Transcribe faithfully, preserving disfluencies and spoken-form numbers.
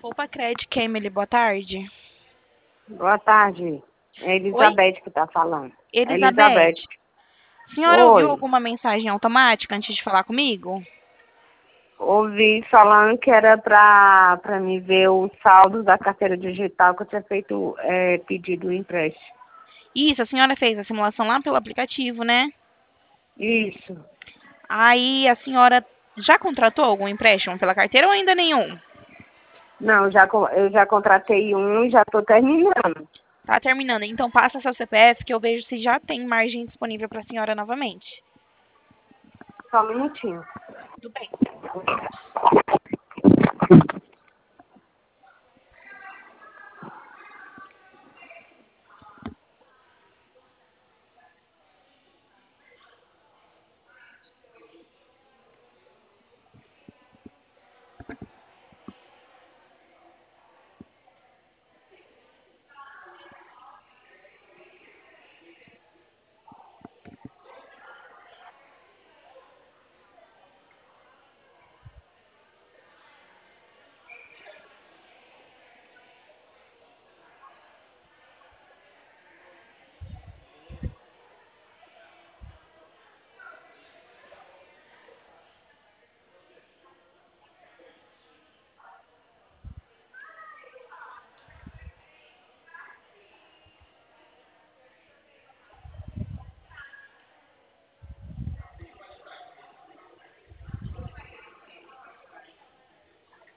Poupa Cred, Emily, boa tarde. Boa tarde. É a Oi, Elizabeth que está falando. É Elizabeth. Elizabeth. A senhora ouviu Oi. alguma mensagem automática antes de falar comigo? Ouvi falando que era para para me ver o saldo da carteira digital que eu tinha feito é, pedido o empréstimo. Isso, a senhora fez a simulação lá pelo aplicativo, né? Isso. Aí a senhora já contratou algum empréstimo pela carteira ou ainda nenhum? Não, já, co- eu já contratei um e já estou terminando. Tá terminando. Então passa seu C P F que eu vejo se já tem margem disponível para a senhora novamente. Só um minutinho. Tudo bem.